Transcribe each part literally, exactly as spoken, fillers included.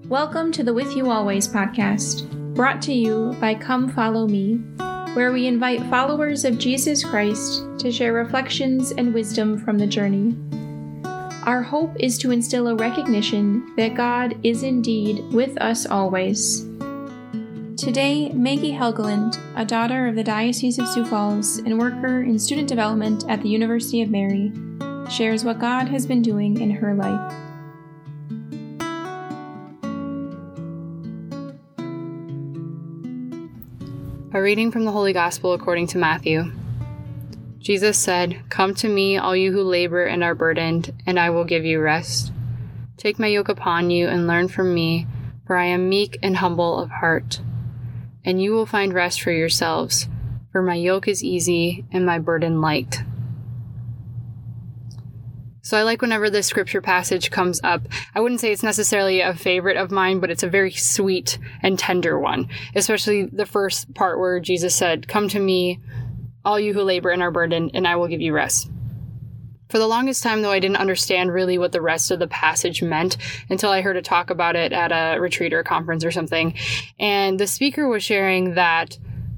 Welcome to the With You Always podcast, brought to you by Come Follow Me, where we invite followers of Jesus Christ to share reflections and wisdom from the journey. Our hope is to instill a recognition that God is indeed with us always. Today, Maggie Helgeland, a daughter of the Diocese of Sioux Falls and worker in student development at the University of Mary, shares what God has been doing in her life. A reading from the Holy Gospel according to Matthew. Jesus said, "Come to me, all you who labor and are burdened, and I will give you rest. Take my yoke upon you and learn from me, for I am meek and humble of heart. And you will find rest for yourselves, for my yoke is easy and my burden light." So I like whenever this scripture passage comes up. I wouldn't say it's necessarily a favorite of mine, but it's a very sweet and tender one, especially the first part where Jesus said, "Come to me, all you who labor and are burdened, and I will give you rest." For the longest time, though, I didn't understand really what the rest of the passage meant until I heard a talk about it at a retreat or a conference or something. And the speaker was sharing that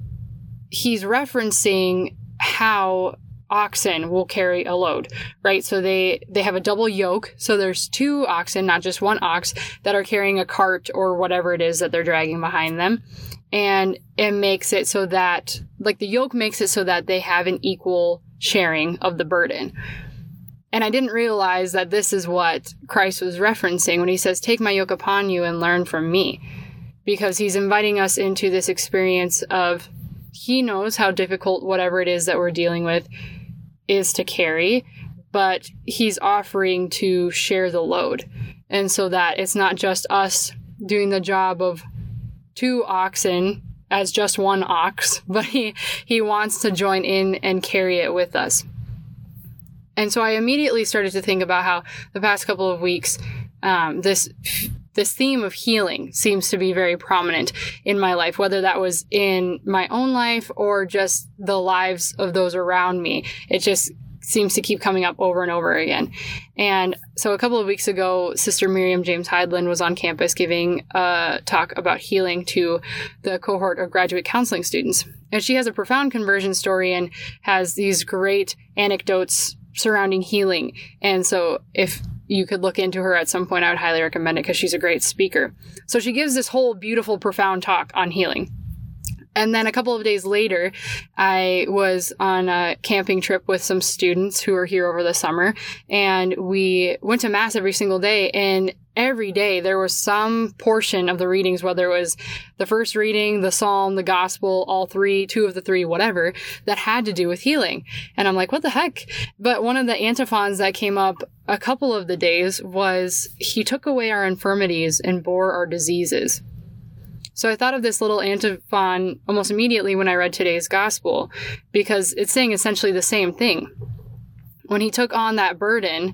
he's referencing how oxen will carry a load, right? So they, they have a double yoke. So there's two oxen, not just one ox, that are carrying a cart or whatever it is that they're dragging behind them. And it makes it so that, like the yoke makes it so that they have an equal sharing of the burden. And I didn't realize that this is what Christ was referencing when he says, "Take my yoke upon you and learn from me," because he's inviting us into this experience of he knows how difficult whatever it is that we're dealing with is to carry, but he's offering to share the load. And so that it's not just us doing the job of two oxen as just one ox, but he, he wants to join in and carry it with us. And so I immediately started to think about how the past couple of weeks, um, this this theme of healing seems to be very prominent in my life, whether that was in my own life or just the lives of those around me. It just seems to keep coming up over and over again. And so a couple of weeks ago, Sister Miriam James Heidland was on campus giving a talk about healing to the cohort of graduate counseling students. And she has a profound conversion story and has these great anecdotes surrounding healing. And so if you could look into her at some point, I would highly recommend it because she's a great speaker. So she gives this whole beautiful, profound talk on healing. And then a couple of days later, I was on a camping trip with some students who were here over the summer, and we went to Mass every single day, and every day there was some portion of the readings, whether it was the first reading, the Psalm, the Gospel, all three, two of the three, whatever, that had to do with healing. And I'm like, what the heck? But one of the antiphons that came up a couple of the days was, "He took away our infirmities and bore our diseases." So I thought of this little antiphon almost immediately when I read today's gospel, because it's saying essentially the same thing. When he took on that burden,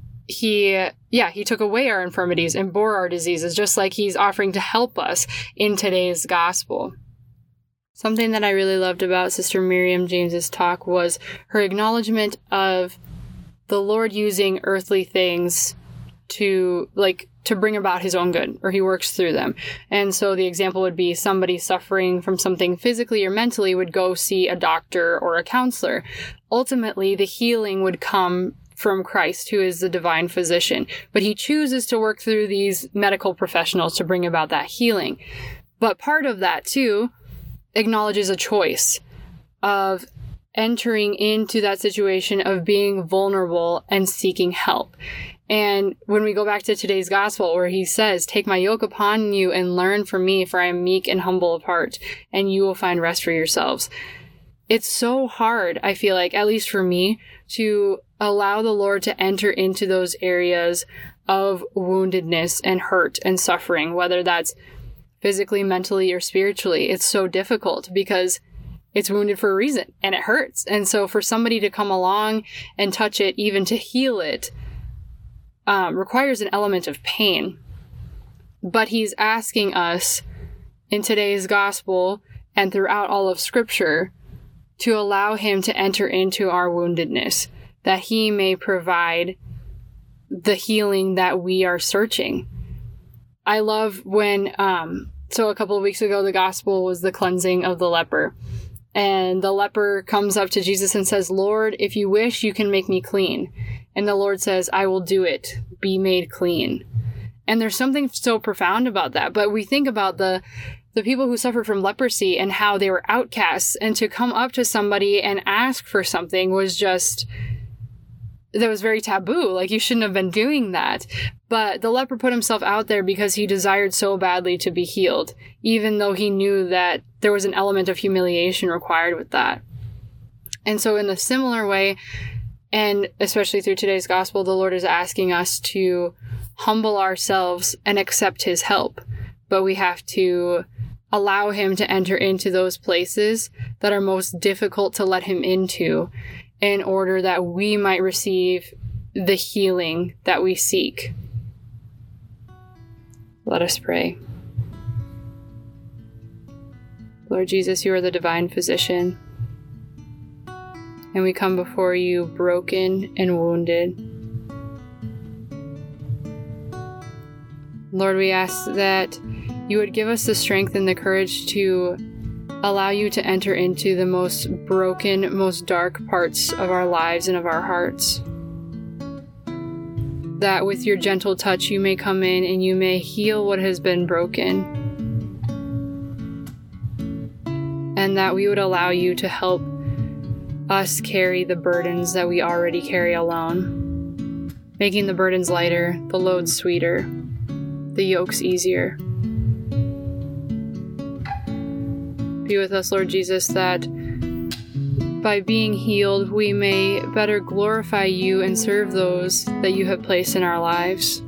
he, yeah, he took away our infirmities and bore our diseases, just like he's offering to help us in today's gospel. Something that I really loved about Sister Miriam James's talk was her acknowledgement of the Lord using earthly things to, like, to bring about his own good, or he works through them. And so the example would be somebody suffering from something physically or mentally would go see a doctor or a counselor. Ultimately, the healing would come from Christ, who is the divine physician. But he chooses to work through these medical professionals to bring about that healing. But part of that, too, acknowledges a choice of entering into that situation of being vulnerable and seeking help. And when we go back to today's gospel where he says, "Take my yoke upon you and learn from me, for I am meek and humble of heart, and you will find rest for yourselves." It's so hard, I feel like, at least for me, to allow the Lord to enter into those areas of woundedness and hurt and suffering, whether that's physically, mentally, or spiritually. It's so difficult because it's wounded for a reason and it hurts. And so for somebody to come along and touch it, even to heal it, Um, requires an element of pain. But he's asking us in today's gospel and throughout all of Scripture to allow him to enter into our woundedness, that he may provide the healing that we are searching. I love when, um, so a couple of weeks ago, the gospel was the cleansing of the leper. And the leper comes up to Jesus and says, Lord, if you wish, you can make me clean. And the Lord says, I will do it. Be made clean. And there's something so profound about that. But we think about the the people who suffered from leprosy and how they were outcasts. And to come up to somebody and ask for something was just, that was very taboo. Like, you shouldn't have been doing that. But the leper put himself out there because he desired so badly to be healed, even though he knew that there was an element of humiliation required with that. And so in a similar way, and especially through today's gospel, the Lord is asking us to humble ourselves and accept his help. But we have to allow him to enter into those places that are most difficult to let him into, in order that we might receive the healing that we seek. Let us pray. Lord Jesus, you are the divine physician, and we come before you broken and wounded. Lord, we ask that you would give us the strength and the courage to allow you to enter into the most broken, most dark parts of our lives and of our hearts. That with your gentle touch, you may come in and you may heal what has been broken. And that we would allow you to help us carry the burdens that we already carry alone, making the burdens lighter, the loads sweeter, the yokes easier. Be with us, Lord Jesus, that by being healed, we may better glorify you and serve those that you have placed in our lives.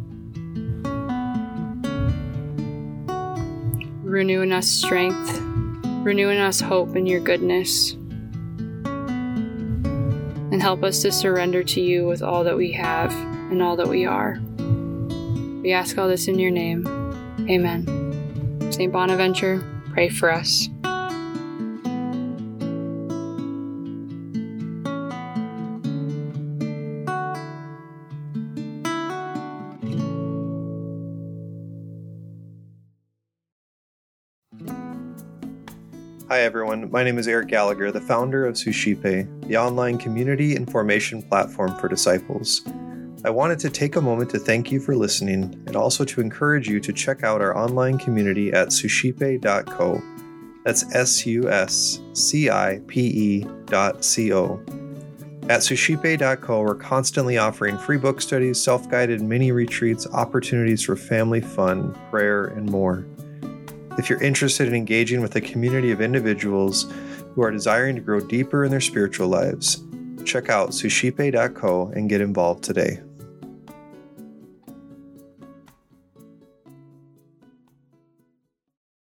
Renew in us strength, renew in us hope in your goodness, and help us to surrender to you with all that we have and all that we are. We ask all this in your name. Amen. Saint Bonaventure, pray for us. Hi everyone, my name is Eric Gallagher, the founder of Suscipe, the online community and formation platform for disciples. I wanted to take a moment to thank you for listening and also to encourage you to check out our online community at suscipe dot co. That's S U S C I P E dot C O. At suscipe dot co, we're constantly offering free book studies, self-guided mini retreats, opportunities for family fun, prayer, and more. If you're interested in engaging with a community of individuals who are desiring to grow deeper in their spiritual lives, check out suscipe dot co and get involved today.